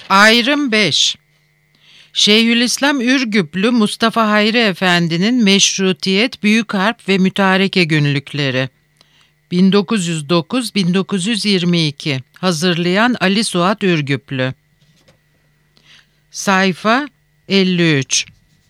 Ayrım 5. Şeyhülislam Ürgüplü Mustafa Hayri Efendi'nin Meşrutiyet, Büyük Harp ve Mütareke Günlükleri 1909-1922. Hazırlayan Ali Suat Ürgüplü. Sayfa 53.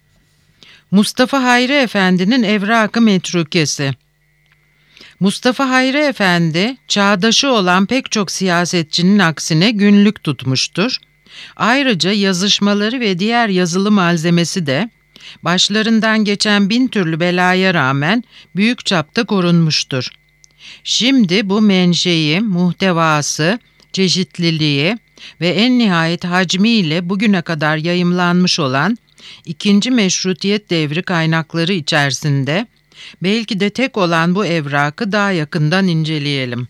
Mustafa Hayri Efendi'nin Evrak-ı Metrukesi. Mustafa Hayri Efendi, çağdaşı olan pek çok siyasetçinin aksine günlük tutmuştur. Ayrıca yazışmaları ve diğer yazılı malzemesi de başlarından geçen bin türlü belaya rağmen büyük çapta korunmuştur. Şimdi bu menşei, muhtevası, çeşitliliği ve en nihayet hacmiyle bugüne kadar yayımlanmış olan ikinci meşrutiyet devri kaynakları içerisinde belki de tek olan bu evrakı daha yakından inceleyelim.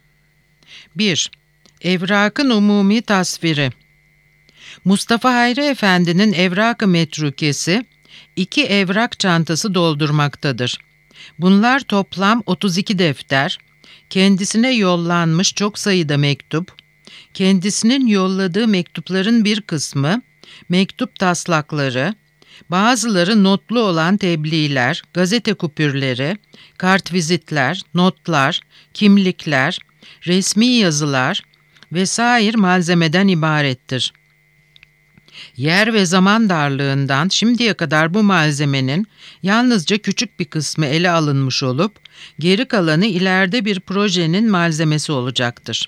1. Evrakın umumi tasviri. Mustafa Hayri Efendi'nin Evrak-ı Metrukesi, 2 evrak çantası doldurmaktadır. Bunlar toplam 32 defter, kendisine yollanmış çok sayıda mektup, kendisinin yolladığı mektupların bir kısmı, mektup taslakları, bazıları notlu olan tebliğler, gazete kupürleri, kartvizitler, notlar, kimlikler, resmi yazılar vesaire malzemeden ibarettir. Yer ve zaman darlığından şimdiye kadar bu malzemenin yalnızca küçük bir kısmı ele alınmış olup, geri kalanı ileride bir projenin malzemesi olacaktır.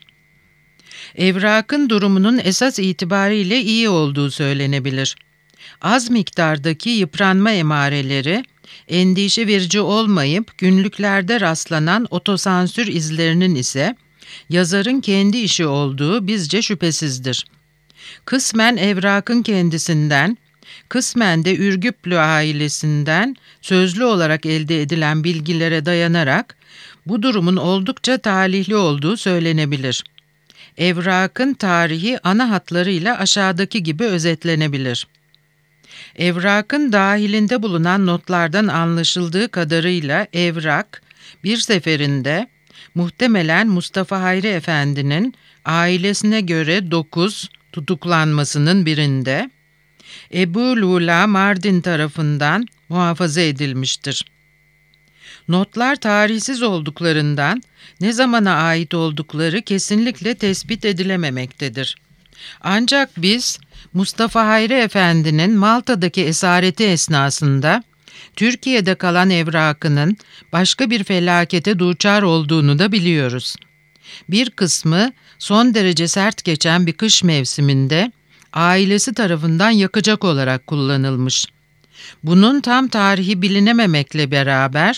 Evrakın durumunun esas itibariyle iyi olduğu söylenebilir. Az miktardaki yıpranma emareleri, endişe verici olmayıp günlüklerde rastlanan otosansür izlerinin ise yazarın kendi işi olduğu bizce şüphesizdir. Kısmen evrakın kendisinden, kısmen de Ürgüplü ailesinden sözlü olarak elde edilen bilgilere dayanarak bu durumun oldukça talihli olduğu söylenebilir. Evrakın tarihi ana hatlarıyla aşağıdaki gibi özetlenebilir. Evrakın dahilinde bulunan notlardan anlaşıldığı kadarıyla evrak bir seferinde muhtemelen Mustafa Hayri Efendi'nin ailesine göre 9 tutuklanmasının birinde Ebu Lula Mardin tarafından muhafaza edilmiştir. Notlar tarihsiz olduklarından ne zamana ait oldukları kesinlikle tespit edilememektedir. Ancak biz Mustafa Hayri Efendi'nin Malta'daki esareti esnasında Türkiye'de kalan evrakının başka bir felakete duçar olduğunu da biliyoruz. Bir kısmı son derece sert geçen bir kış mevsiminde ailesi tarafından yakacak olarak kullanılmış. Bunun tam tarihi bilinememekle beraber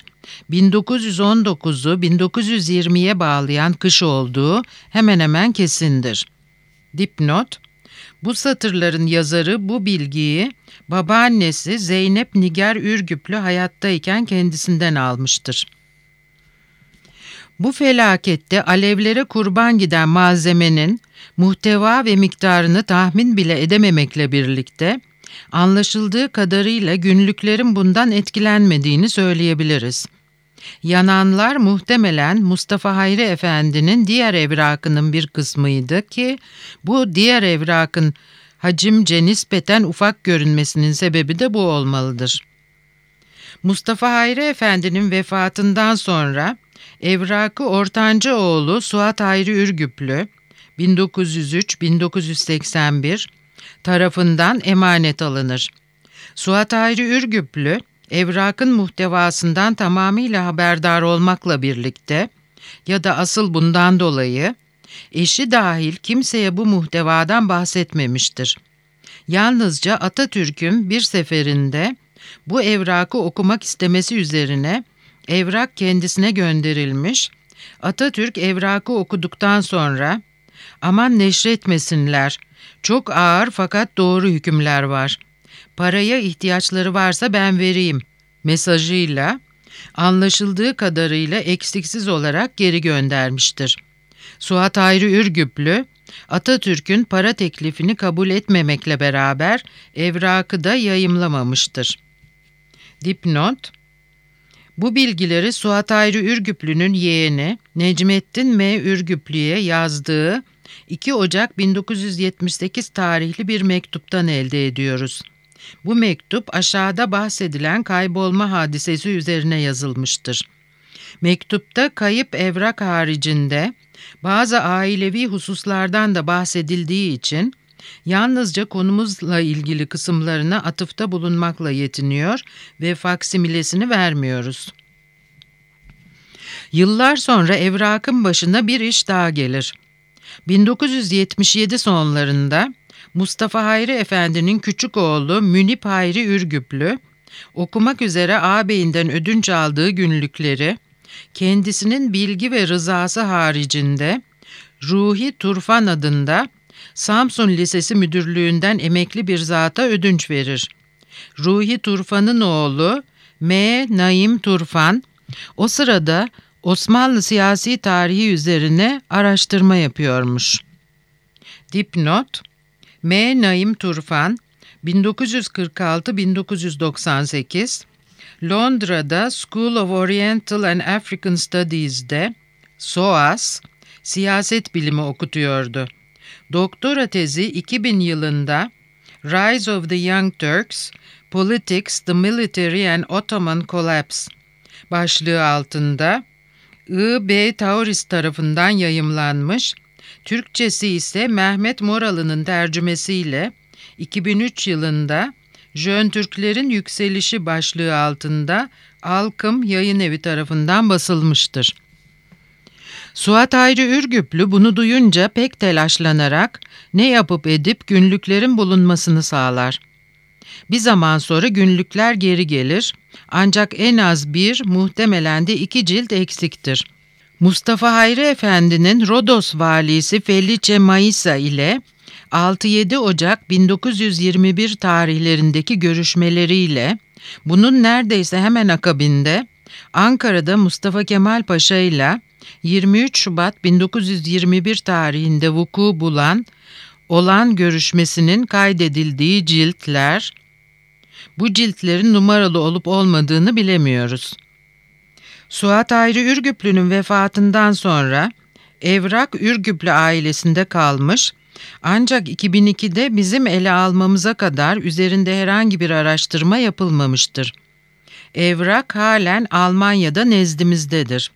1919'u 1920'ye bağlayan kış olduğu hemen hemen kesindir. Dipnot: bu satırların yazarı bu bilgiyi babaannesi Zeynep Nigar Ürgüplü hayattayken kendisinden almıştır. Bu felakette alevlere kurban giden malzemenin muhteva ve miktarını tahmin bile edememekle birlikte anlaşıldığı kadarıyla günlüklerin bundan etkilenmediğini söyleyebiliriz. Yananlar muhtemelen Mustafa Hayri Efendi'nin diğer evrakının bir kısmıydı ki bu diğer evrakın hacimce nispeten ufak görünmesinin sebebi de bu olmalıdır. Mustafa Hayri Efendi'nin vefatından sonra evrakı ortanca oğlu Suat Hayri Ürgüplü 1903-1981 tarafından emanet alınır. Suat Hayri Ürgüplü evrakın muhtevasından tamamıyla haberdar olmakla birlikte ya da asıl bundan dolayı eşi dahil kimseye bu muhtevadan bahsetmemiştir. Yalnızca Atatürk'ün bir seferinde bu evrakı okumak istemesi üzerine evrak kendisine gönderilmiş, Atatürk evrakı okuduktan sonra "Aman neşretmesinler, çok ağır fakat doğru hükümler var. Paraya ihtiyaçları varsa ben vereyim" mesajıyla anlaşıldığı kadarıyla eksiksiz olarak geri göndermiştir. Suat Hayri Ürgüplü, Atatürk'ün para teklifini kabul etmemekle beraber evrakı da yayımlamamıştır. Dipnot: bu bilgileri Suat Hayri Ürgüplü'nün yeğeni Necmettin M. Ürgüplü'ye yazdığı 2 Ocak 1978 tarihli bir mektuptan elde ediyoruz. Bu mektup aşağıda bahsedilen kaybolma hadisesi üzerine yazılmıştır. Mektupta kayıp evrak haricinde bazı ailevi hususlardan da bahsedildiği için yalnızca konumuzla ilgili kısımlarına atıfta bulunmakla yetiniyor ve faksimilesini vermiyoruz. Yıllar sonra evrakın başına bir iş daha gelir. 1977 sonlarında Mustafa Hayri Efendi'nin küçük oğlu Münip Hayri Ürgüplü, okumak üzere ağabeyinden ödünç aldığı günlükleri, kendisinin bilgi ve rızası haricinde Ruhi Turfan adında Samsun Lisesi Müdürlüğü'nden emekli bir zata ödünç verir. Ruhi Turfan'ın oğlu M. Naim Turfan, o sırada Osmanlı siyasi tarihi üzerine araştırma yapıyormuş. Dipnot: M. Naim Turfan, 1946-1998, Londra'da School of Oriental and African Studies'de SOAS, siyaset bilimi okutuyordu. Doktora tezi 2000 yılında Rise of the Young Turks, Politics, the Military and Ottoman Collapse başlığı altında I.B. Tauris tarafından yayımlanmış, Türkçesi ise Mehmet Moralı'nın tercümesiyle 2003 yılında Jön Türklerin Yükselişi başlığı altında Alkım Yayınevi tarafından basılmıştır. Suat Hayri Ürgüplü bunu duyunca pek telaşlanarak ne yapıp edip günlüklerin bulunmasını sağlar. Bir zaman sonra günlükler geri gelir, ancak en az bir, muhtemelen de 2 cilt eksiktir. Mustafa Hayri Efendi'nin Rodos valisi Felice Maisa ile 6-7 Ocak 1921 tarihlerindeki görüşmeleriyle bunun neredeyse hemen akabinde Ankara'da Mustafa Kemal Paşa ile 23 Şubat 1921 tarihinde vuku bulan olan görüşmesinin kaydedildiği ciltler, bu ciltlerin numaralı olup olmadığını bilemiyoruz. Suat Hayri Ürgüplü'nün vefatından sonra evrak Ürgüplü ailesinde kalmış, ancak 2002'de bizim ele almamıza kadar üzerinde herhangi bir araştırma yapılmamıştır. Evrak halen Almanya'da nezdimizdedir.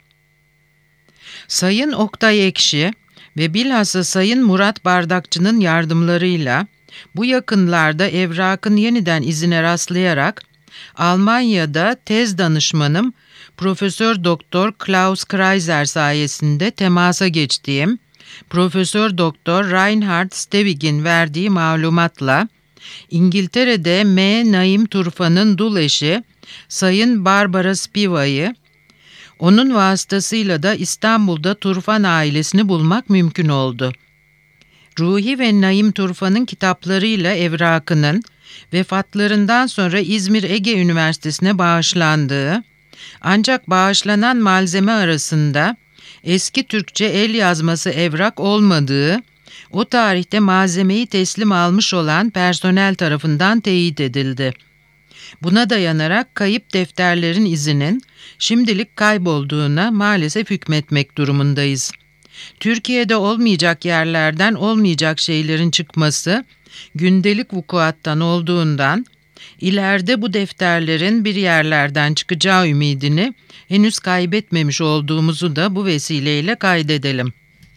Sayın Oktay Ekşi ve bilhassa Sayın Murat Bardakçı'nın yardımlarıyla bu yakınlarda evrakın yeniden izine rastlayarak Almanya'da tez danışmanım Profesör Doktor Klaus Kreiser sayesinde temasa geçtiğim Profesör Doktor Reinhard Stevig'in verdiği malumatla İngiltere'de M. Naim Turfan'ın dul eşi Sayın Barbara Spivak'ı, onun vasıtasıyla da İstanbul'da Turfan ailesini bulmak mümkün oldu. Ruhi ve Naim Turfan'ın kitaplarıyla evrakının vefatlarından sonra İzmir Ege Üniversitesi'ne bağışlandığı, ancak bağışlanan malzeme arasında eski Türkçe el yazması evrak olmadığı, o tarihte malzemeyi teslim almış olan personel tarafından teyit edildi. Buna dayanarak kayıp defterlerin izinin şimdilik kaybolduğuna maalesef hükmetmek durumundayız. Türkiye'de olmayacak yerlerden olmayacak şeylerin çıkması gündelik vukuattan olduğundan ileride bu defterlerin bir yerlerden çıkacağı ümidini henüz kaybetmemiş olduğumuzu da bu vesileyle kaydedelim.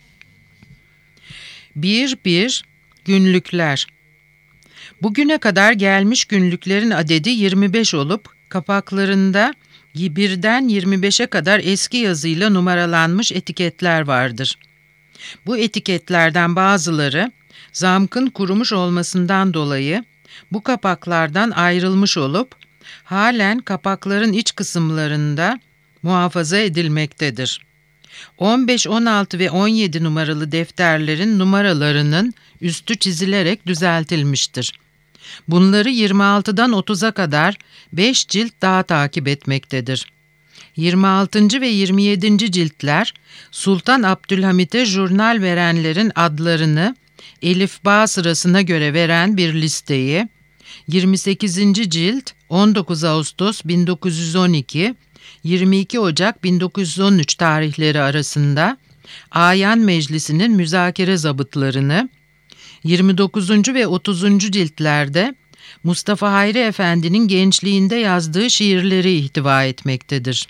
1-1 Günlükler. Bugüne kadar gelmiş günlüklerin adedi 25 olup kapaklarında 1'den 25'e kadar eski yazıyla numaralanmış etiketler vardır. Bu etiketlerden bazıları zamkın kurumuş olmasından dolayı bu kapaklardan ayrılmış olup halen kapakların iç kısımlarında muhafaza edilmektedir. 15, 16 ve 17 numaralı defterlerin numaralarının üstü çizilerek düzeltilmiştir. Bunları 26'dan 30'a kadar 5 cilt daha takip etmektedir. 26. ve 27. ciltler Sultan Abdülhamit'e jurnal verenlerin adlarını elifba sırasına göre veren bir listeyi, 28. cilt 19 Ağustos 1912, 22 Ocak 1913 tarihleri arasında Ayan Meclisi'nin müzakere zabıtlarını, 29. ve 30. ciltlerde Mustafa Hayri Efendi'nin gençliğinde yazdığı şiirleri ihtiva etmektedir.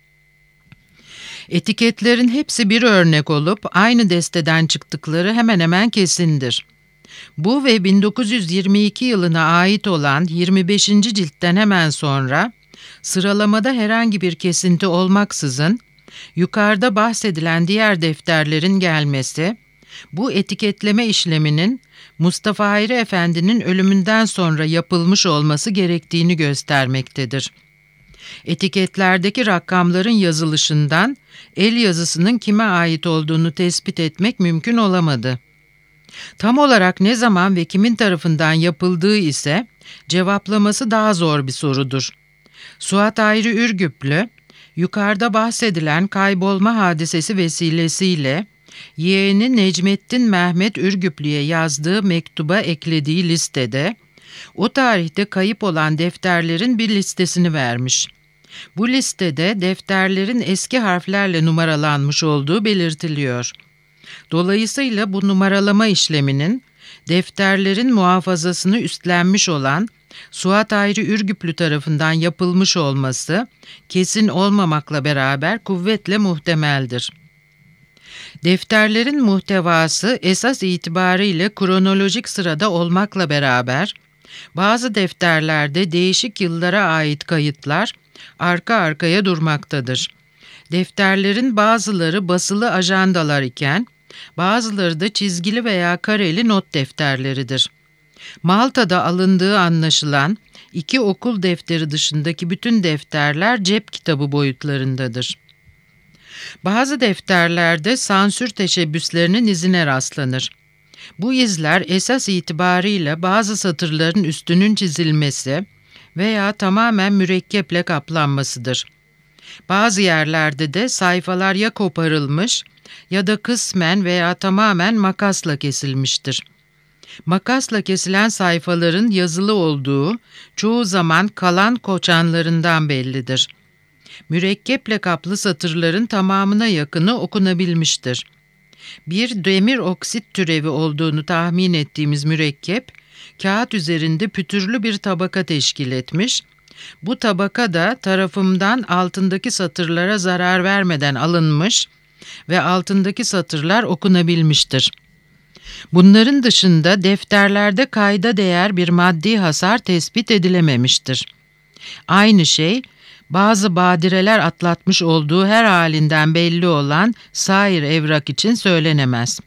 Etiketlerin hepsi bir örnek olup aynı desteden çıktıkları hemen hemen kesindir. Bu ve 1922 yılına ait olan 25. ciltten hemen sonra sıralamada herhangi bir kesinti olmaksızın yukarıda bahsedilen diğer defterlerin gelmesi, bu etiketleme işleminin Mustafa Hayri Efendi'nin ölümünden sonra yapılmış olması gerektiğini göstermektedir. Etiketlerdeki rakamların yazılışından el yazısının kime ait olduğunu tespit etmek mümkün olamadı. Tam olarak ne zaman ve kimin tarafından yapıldığı ise cevaplaması daha zor bir sorudur. Suat Hayri Ürgüplü, yukarıda bahsedilen kaybolma hadisesi vesilesiyle yeğeni Necmettin Mehmet Ürgüplü'ye yazdığı mektuba eklediği listede o tarihte kayıp olan defterlerin bir listesini vermiş. Bu listede defterlerin eski harflerle numaralanmış olduğu belirtiliyor. Dolayısıyla bu numaralama işleminin defterlerin muhafazasını üstlenmiş olan Suat Hayri Ürgüplü tarafından yapılmış olması kesin olmamakla beraber kuvvetle muhtemeldir. Defterlerin muhtevası esas itibariyle kronolojik sırada olmakla beraber bazı defterlerde değişik yıllara ait kayıtlar arka arkaya durmaktadır. Defterlerin bazıları basılı ajandalar iken bazıları da çizgili veya kareli not defterleridir. Malta'da alındığı anlaşılan 2 okul defteri dışındaki bütün defterler cep kitabı boyutlarındadır. Bazı defterlerde sansür teşebbüslerinin izine rastlanır. Bu izler esas itibarıyla bazı satırların üstünün çizilmesi veya tamamen mürekkeple kaplanmasıdır. Bazı yerlerde de sayfalar ya koparılmış ya da kısmen veya tamamen makasla kesilmiştir. Makasla kesilen sayfaların yazılı olduğu çoğu zaman kalan koçanlarından bellidir. Mürekkeple kaplı satırların tamamına yakını okunabilmiştir. Bir demir oksit türevi olduğunu tahmin ettiğimiz mürekkep, kağıt üzerinde pütürlü bir tabaka teşkil etmiş, bu tabaka da tarafımdan altındaki satırlara zarar vermeden alınmış ve altındaki satırlar okunabilmiştir. Bunların dışında defterlerde kayda değer bir maddi hasar tespit edilememiştir. Aynı şey, bazı badireler atlatmış olduğu her halinden belli olan sair evrak için söylenemez.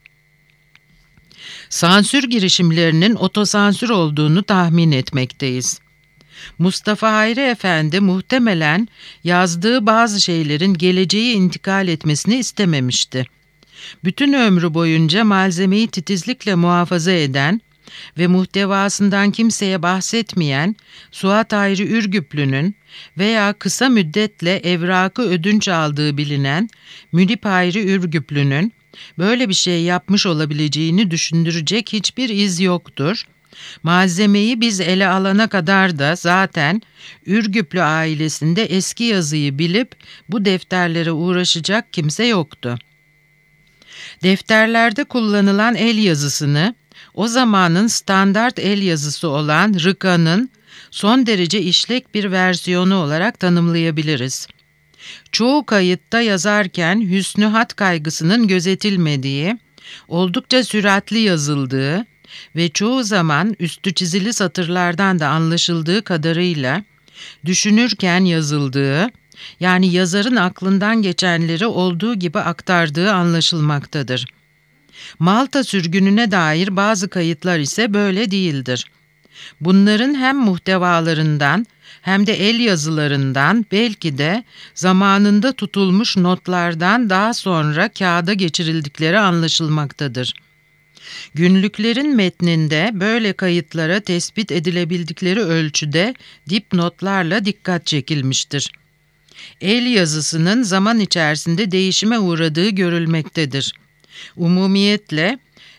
Sansür girişimlerinin otosansür olduğunu tahmin etmekteyiz. Mustafa Hayri Efendi muhtemelen yazdığı bazı şeylerin geleceğe intikal etmesini istememişti. Bütün ömrü boyunca malzemeyi titizlikle muhafaza eden ve muhtevasından kimseye bahsetmeyen Suat Hayri Ürgüplü'nün veya kısa müddetle evrakı ödünç aldığı bilinen Münip Hayri Ürgüplü'nün böyle bir şey yapmış olabileceğini düşündürecek hiçbir iz yoktur. Malzemeyi biz ele alana kadar da zaten Ürgüplü ailesinde eski yazıyı bilip bu defterlere uğraşacak kimse yoktu. Defterlerde kullanılan el yazısını o zamanın standart el yazısı olan Rıka'nın son derece işlek bir versiyonu olarak tanımlayabiliriz. Çoğu kayıtta yazarken hüsnü hat kaygısının gözetilmediği, oldukça süratli yazıldığı ve çoğu zaman üstü çizili satırlardan da anlaşıldığı kadarıyla düşünürken yazıldığı, yani yazarın aklından geçenleri olduğu gibi aktardığı anlaşılmaktadır. Malta sürgününe dair bazı kayıtlar ise böyle değildir. Bunların hem muhtevalarından hem de el yazılarından belki de zamanında tutulmuş notlardan daha sonra kağıda geçirildikleri anlaşılmaktadır. Günlüklerin metninde böyle kayıtlara tespit edilebildikleri ölçüde dipnotlarla dikkat çekilmiştir. El yazısının zaman içerisinde değişime uğradığı görülmektedir. Umumiyetle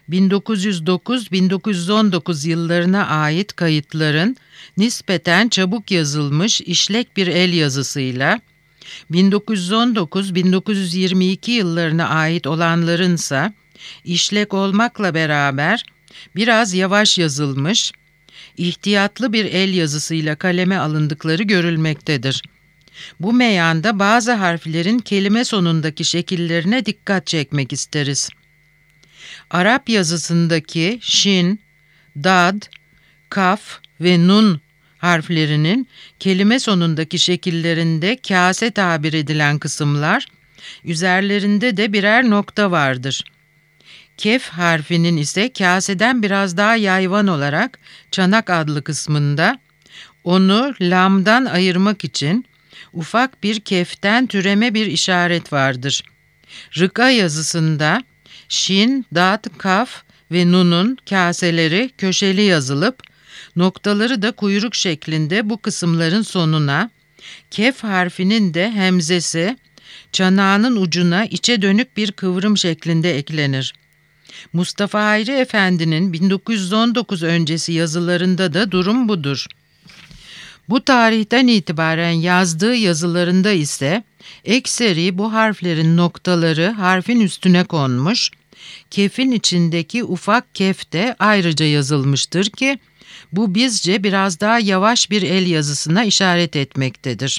1909-1919 yıllarına ait kayıtların nispeten çabuk yazılmış işlek bir el yazısıyla 1919-1922 yıllarına ait olanlarınsa işlek olmakla beraber biraz yavaş yazılmış, ihtiyatlı bir el yazısıyla kaleme alındıkları görülmektedir. Bu meyanda bazı harflerin kelime sonundaki şekillerine dikkat çekmek isteriz. Arap yazısındaki şin, dad, kaf ve nun harflerinin kelime sonundaki şekillerinde kase tabir edilen kısımlar, üzerlerinde de birer nokta vardır. Kef harfinin ise kaseden biraz daha yayvan olarak çanak adlı kısmında, onu lamdan ayırmak için ufak bir keften türeme bir işaret vardır. Rıka yazısında şin, dad, kaf ve nunun kaseleri köşeli yazılıp, noktaları da kuyruk şeklinde bu kısımların sonuna, kef harfinin de hemzesi çanağının ucuna içe dönük bir kıvrım şeklinde eklenir. Mustafa Hayri Efendi'nin 1919 öncesi yazılarında da durum budur. Bu tarihten itibaren yazdığı yazılarında ise ekseri bu harflerin noktaları harfin üstüne konmuş, kefin içindeki ufak kef de ayrıca yazılmıştır ki bu bizce biraz daha yavaş bir el yazısına işaret etmektedir.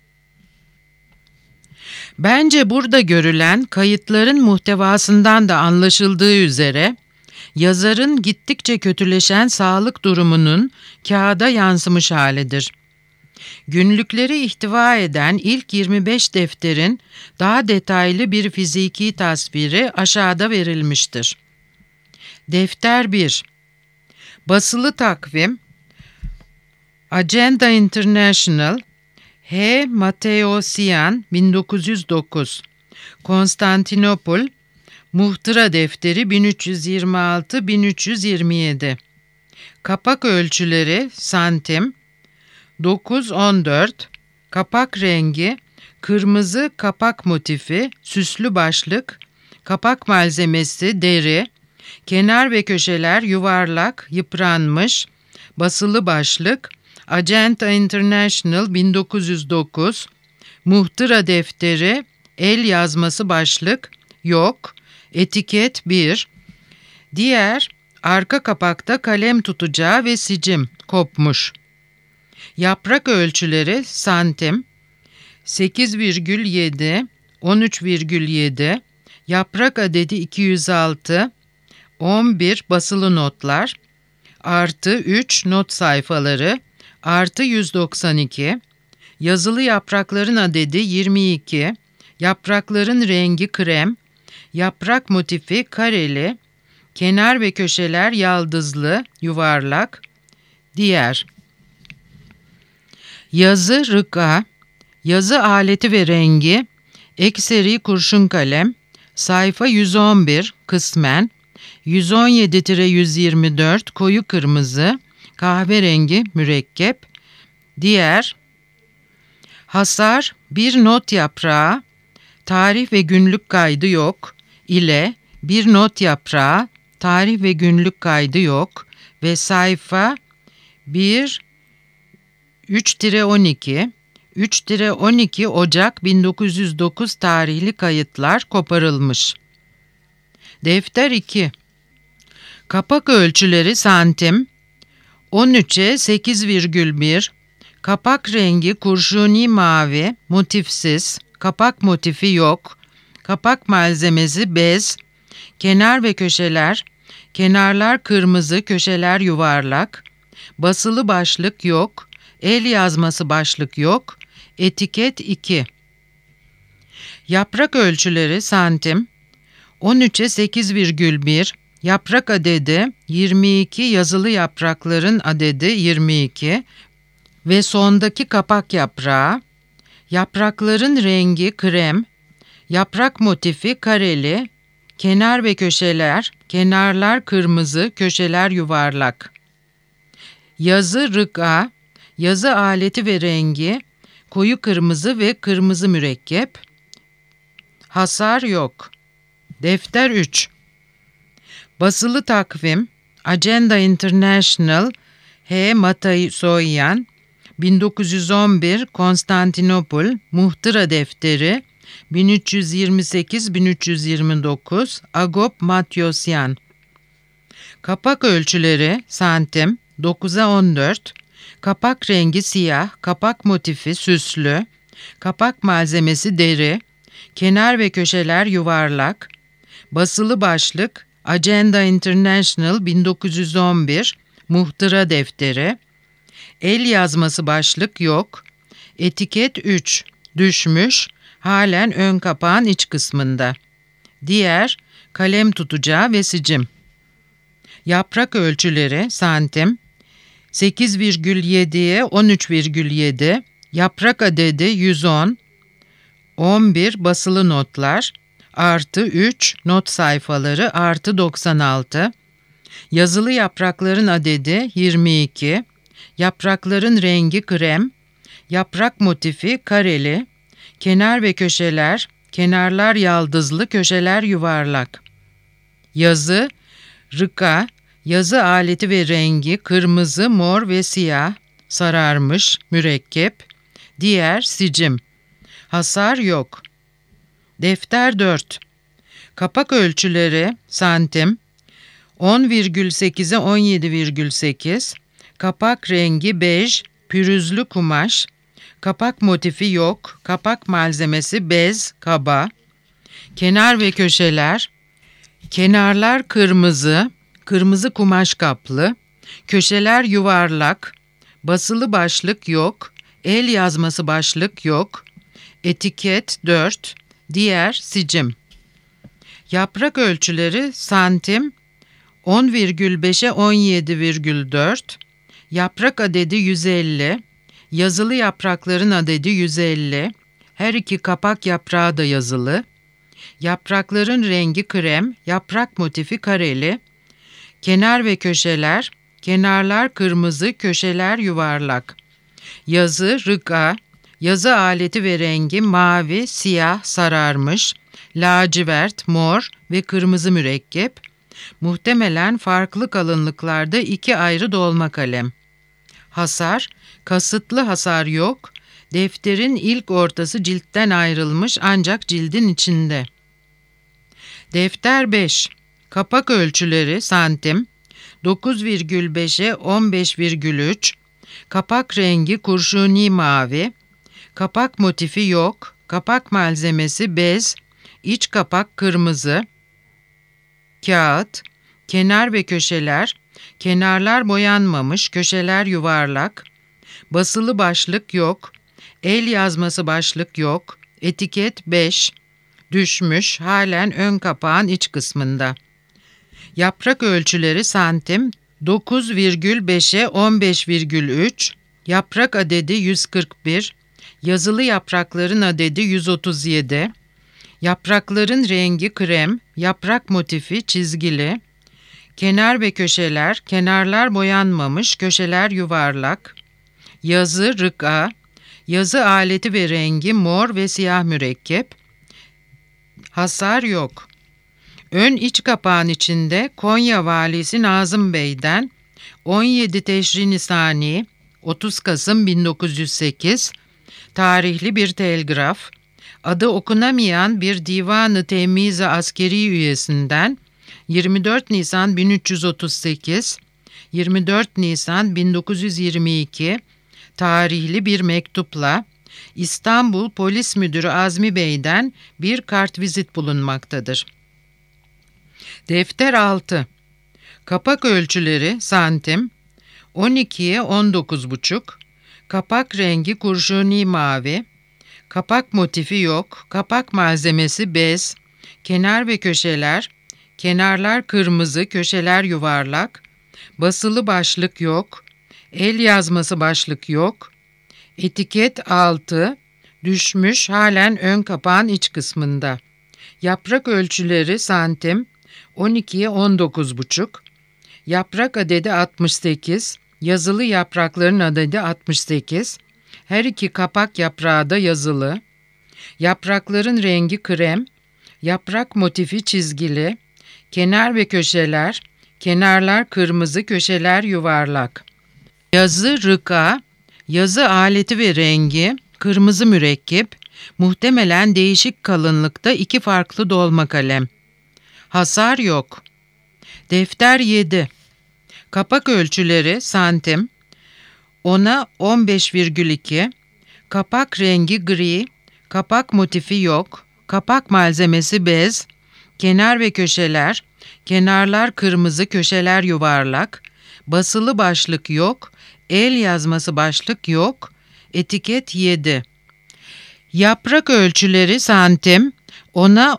Bence burada görülen kayıtların muhtevasından da anlaşıldığı üzere yazarın gittikçe kötüleşen sağlık durumunun kağıda yansımış halidir. Günlükleri ihtiva eden ilk 25 defterin daha detaylı bir fiziki tasviri aşağıda verilmiştir. Defter 1. Basılı takvim Agenda International H. Mateosyan 1909 Konstantinopol Muhtıra Defteri 1326-1327 Kapak ölçüleri santim 9-14 Kapak rengi kırmızı kapak motifi süslü başlık kapak malzemesi deri kenar ve köşeler yuvarlak yıpranmış basılı başlık Agenda International 1909 Muhtıra Defteri el yazması başlık yok etiket 1 diğer arka kapakta kalem tutacağı ve sicim kopmuş. Yaprak ölçüleri santim 8,7 13,7 yaprak adedi 206 11 basılı notlar artı 3 not sayfaları artı 192 yazılı yaprakların adedi 22 yaprakların rengi krem yaprak motifi kareli kenar ve köşeler yaldızlı yuvarlak diğer yazı rıka yazı aleti ve rengi ekseri kurşun kalem sayfa 111 kısmen 117-124 koyu kırmızı kahverengi mürekkep diğer hasar bir not yaprağı tarih ve günlük kaydı yok ile bir not yaprağı tarih ve günlük kaydı yok ve sayfa 1 3-12 3-12 Ocak 1909 tarihli kayıtlar koparılmış. Defter 2 Kapak ölçüleri santim 13'e 8,1 kapak rengi kurşuni mavi motifsiz kapak motifi yok kapak malzemesi bez kenar ve köşeler kenarlar kırmızı köşeler yuvarlak basılı başlık yok el yazması başlık yok etiket 2 Yaprak ölçüleri santim 13'e 8,1 yaprak adedi 22 yazılı yaprakların adedi 22 ve sondaki kapak yaprağı yaprakların rengi krem yaprak motifi kareli kenar ve köşeler kenarlar kırmızı köşeler yuvarlak yazı rıka yazı aleti ve rengi koyu kırmızı ve kırmızı mürekkep hasar yok. Defter 3 Basılı takvim Agenda International H. Mateosyan 1911 Konstantinopol Muhtıra Defteri 1328-1329 Agop Matyosyan. Kapak ölçüleri santim 9'a 14, kapak rengi siyah, kapak motifi süslü, kapak malzemesi deri, kenar ve köşeler yuvarlak, basılı başlık Agenda International 1911 Muhtıra Defteri, el yazması başlık yok, etiket 3 düşmüş, halen ön kapağın iç kısmında. Diğer kalem tutacağı ve sicim. Yaprak ölçüleri santim 8,7'ye 13,7, yaprak adedi 110, 11 basılı notlar, artı 3 not sayfaları artı 96, yazılı yaprakların adedi 22, yaprakların rengi krem, yaprak motifi kareli, kenar ve köşeler, kenarlar yaldızlı, köşeler yuvarlak. Yazı rıka, yazı aleti ve rengi kırmızı, mor ve siyah, sararmış, mürekkep, diğer sicim. Hasar yok. Defter 4. Kapak ölçüleri santim 10,8'e 17,8, kapak rengi bej, pürüzlü kumaş, kapak motifi yok, kapak malzemesi bez, kaba, kenar ve köşeler, kenarlar kırmızı, kırmızı kumaş kaplı, köşeler yuvarlak, basılı başlık yok, el yazması başlık yok, etiket 4, diğer sicim. Yaprak ölçüleri santim 10,5'e 17,4, yaprak adedi 150, yazılı yaprakların adedi 150, her iki kapak yaprağı da yazılı, yaprakların rengi krem, yaprak motifi kareli, kenar ve köşeler, kenarlar kırmızı, köşeler yuvarlak, yazı rıka, yazı aleti ve rengi mavi, siyah, sararmış, lacivert, mor ve kırmızı mürekkep, muhtemelen farklı kalınlıklarda 2 ayrı dolma kalem. Hasar, kasıtlı hasar yok, defterin ilk ortası ciltten ayrılmış ancak cildin içinde. Defter 5. Kapak ölçüleri santim 9,5'e 15,3, kapak rengi kurşuni mavi, kapak motifi yok, kapak malzemesi bez, iç kapak kırmızı, kağıt, kenar ve köşeler, kenarlar boyanmamış, köşeler yuvarlak, basılı başlık yok, el yazması başlık yok, etiket 5, düşmüş, halen ön kapağın iç kısmında. Yaprak ölçüleri santim 9,5'e 15,3, yaprak adedi 141, yazılı yaprakların adedi 137, yaprakların rengi krem, yaprak motifi çizgili, kenar ve köşeler, kenarlar boyanmamış, köşeler yuvarlak, yazı rıka, yazı aleti ve rengi mor ve siyah mürekkep, hasar yok. Ön iç kapağın içinde Konya Valisi Nazım Bey'den 17 Teşrin Nisani 30 Kasım 1908 tarihli bir telgraf, adı okunamayan bir Divan-ı Temiz-i Askeri üyesinden 24 Nisan 1338, 24 Nisan 1922 tarihli bir mektupla İstanbul Polis Müdürü Azmi Bey'den bir kartvizit bulunmaktadır. Defter 6. Kapak ölçüleri santim 12'ye 19,5, kapak rengi kurşuni mavi, kapak motifi yok, kapak malzemesi bez, kenar ve köşeler, kenarlar kırmızı, köşeler yuvarlak, basılı başlık yok, el yazması başlık yok, etiket 6, düşmüş, halen ön kapağın iç kısmında. Yaprak ölçüleri santim 12'ye 19,5, yaprak adedi 68, yazılı yaprakların adedi 68, her iki kapak yaprağı da yazılı, yaprakların rengi krem, yaprak motifi çizgili, kenar ve köşeler, kenarlar kırmızı, köşeler yuvarlak. Yazı rıka, Yazı aleti ve rengi kırmızı mürekkep, muhtemelen değişik kalınlıkta 2 farklı dolma kalem. Hasar yok. Defter 7. Kapak ölçüleri santim. Ona 15,2. Kapak rengi gri. Kapak motifi yok. Kapak malzemesi bez. Kenar ve köşeler. Kenarlar kırmızı, köşeler yuvarlak. Basılı başlık yok. El yazması başlık yok. Etiket 7. Yaprak ölçüleri santim. Ona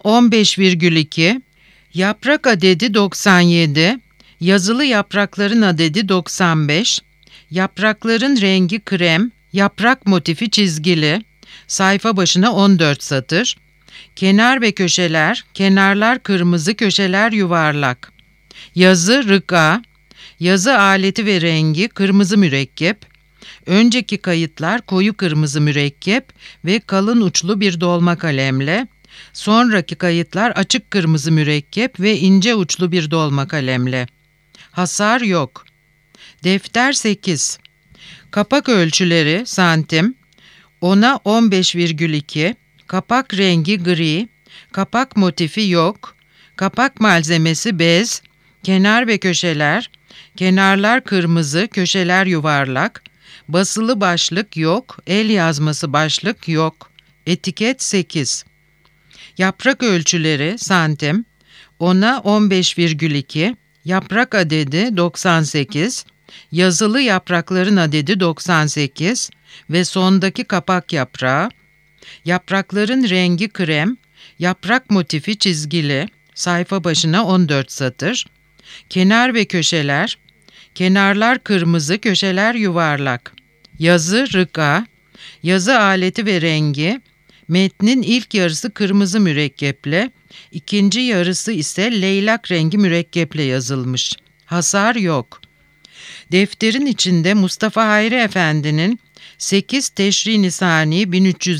15,2. Yaprak adedi 97. Yazılı yaprakların adedi 95. Yaprakların rengi krem. Yaprak motifi çizgili. Sayfa başına 14 satır. Kenar ve köşeler. Kenarlar kırmızı, köşeler yuvarlak. Yazı rıka. Yazı aleti ve rengi kırmızı mürekkep. Önceki kayıtlar koyu kırmızı mürekkep ve kalın uçlu bir dolma kalemle. Sonraki kayıtlar açık kırmızı mürekkep ve ince uçlu bir dolma kalemle. Hasar yok. Defter 8. Kapak ölçüleri santim. Ona 15,2. Kapak rengi gri. Kapak motifi yok. Kapak malzemesi bez. Kenar ve köşeler. Kenarlar kırmızı, köşeler yuvarlak. Basılı başlık yok. El yazması başlık yok. Etiket 8. Yaprak ölçüleri santim. Ona 15,2. Yaprak adedi 98. Yazılı yaprakların adedi 98 ve sondaki kapak yaprağı. Yaprakların rengi krem. Yaprak motifi çizgili. Sayfa başına 14 satır. Kenar ve köşeler. Kenarlar kırmızı, köşeler yuvarlak. Yazı rıka. Yazı aleti ve rengi. Metnin ilk yarısı kırmızı mürekkeple, ikinci yarısı ise leylak rengi mürekkeple yazılmış. Hasar yok. Defterin içinde Mustafa Hayri Efendi'nin 8 Teşri Nisani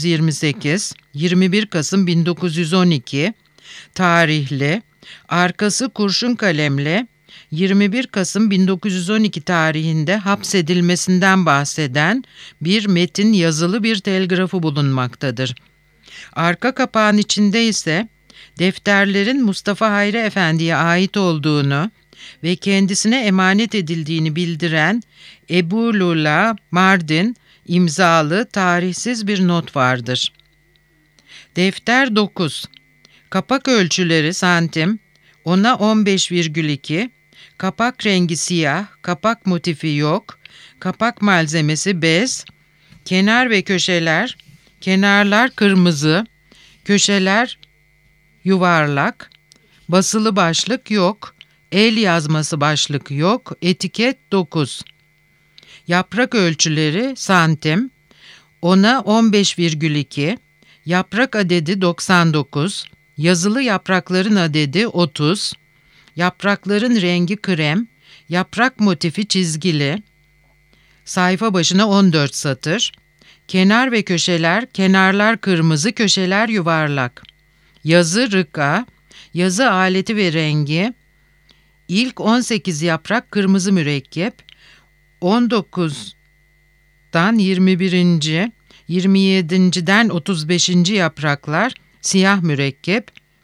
1328, 21 Kasım 1912 tarihli, arkası kurşun kalemle 21 Kasım 1912 tarihinde hapsedilmesinden bahseden bir metin yazılı bir telgrafı bulunmaktadır. Arka kapağın içinde ise defterlerin Mustafa Hayri Efendi'ye ait olduğunu ve kendisine emanet edildiğini bildiren Ebu Lula Mardin imzalı tarihsiz bir not vardır. Defter 9. Kapak ölçüleri santim. Ona 15,2. Kapak rengi siyah. Kapak motifi yok. Kapak malzemesi bez. Kenar ve köşeler. Kenarlar kırmızı. Köşeler yuvarlak. Basılı başlık yok. El yazması başlık yok. Etiket 9. Yaprak ölçüleri santim. Ona 15,2. Yaprak adedi 99. Yazılı yaprakların adedi 30. Yaprakların rengi krem. Yaprak motifi çizgili. Sayfa başına 14 satır. Kenar ve köşeler, kenarlar kırmızı, köşeler yuvarlak. Yazı rıka. Yazı aleti ve rengi. İlk 18 yaprak kırmızı mürekkep. 19'dan 21. 27'den 35. yapraklar siyah mürekkep.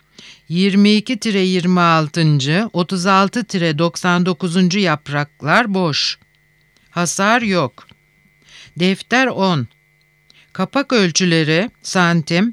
22-26. 36-99. yapraklar boş. Hasar yok. Defter 10. Kapak ölçüleri santim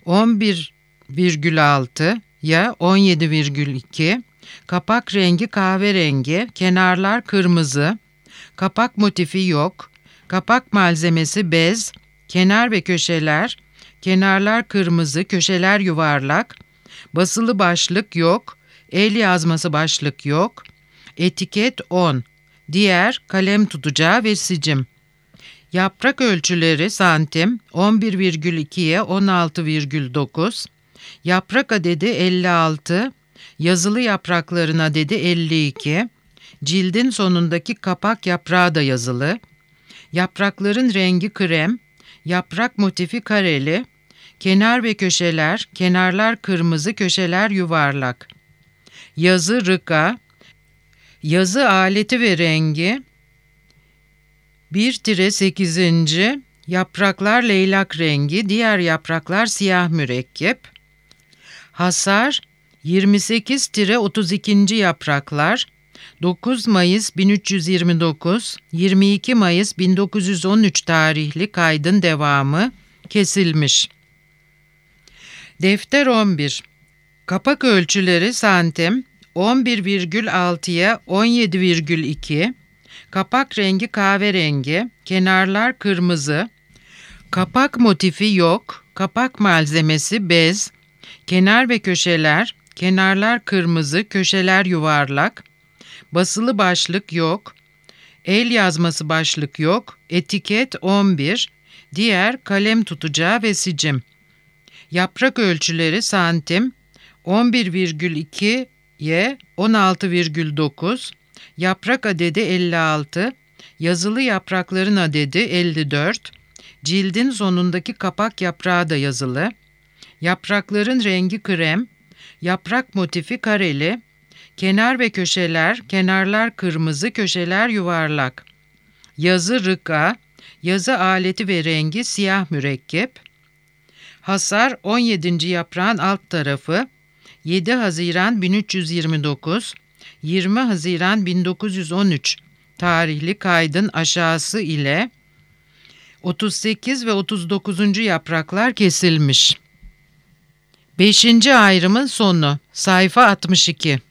11,6 ya 17,2. Kapak rengi kahverengi, kenarlar kırmızı. Kapak motifi yok. Kapak malzemesi bez. Kenar ve köşeler. Kenarlar kırmızı, köşeler yuvarlak. Basılı başlık yok. El yazması başlık yok. Etiket 10. Diğer kalem tutacağı ve sicim. Yaprak ölçüleri santim 11,2'ye 16,9. Yaprak adedi 56. Yazılı yaprakların adedi 52. Cildin sonundaki kapak yaprağı da yazılı. Yaprakların rengi krem. Yaprak motifi kareli. Kenar ve köşeler, kenarlar kırmızı, köşeler yuvarlak. Yazı rıka. Yazı aleti ve rengi 1-8. Yapraklar leylak rengi, diğer yapraklar siyah mürekkep. Hasar 28-32. Yapraklar 9 Mayıs 1329, 22 Mayıs 1913 tarihli kaydın devamı kesilmiş. Defter 11. Kapak ölçüleri santim 11,6'ya 17,2. Kapak rengi kahverengi, kenarlar kırmızı. Kapak motifi yok. Kapak malzemesi bez. Kenar ve köşeler, kenarlar kırmızı, köşeler yuvarlak. Basılı başlık yok. El yazması başlık yok. Etiket 11. Diğer kalem tutacağı ve sicim. Yaprak ölçüleri santim 11,2'ye 16,9. Yaprak adedi 56. Yazılı yaprakların adedi 54. Cildin sonundaki kapak yaprağı da yazılı. Yaprakların rengi krem. Yaprak motifi kareli. Kenar ve köşeler, kenarlar kırmızı, köşeler yuvarlak. Yazı rıka. Yazı aleti ve rengi siyah mürekkep. Hasar 17. yaprağın alt tarafı 7 Haziran 1329, 20 Haziran 1913 tarihli kaydın aşağısı ile 38 ve 39. yapraklar kesilmiş. 5. ayrımın sonu. Sayfa 62.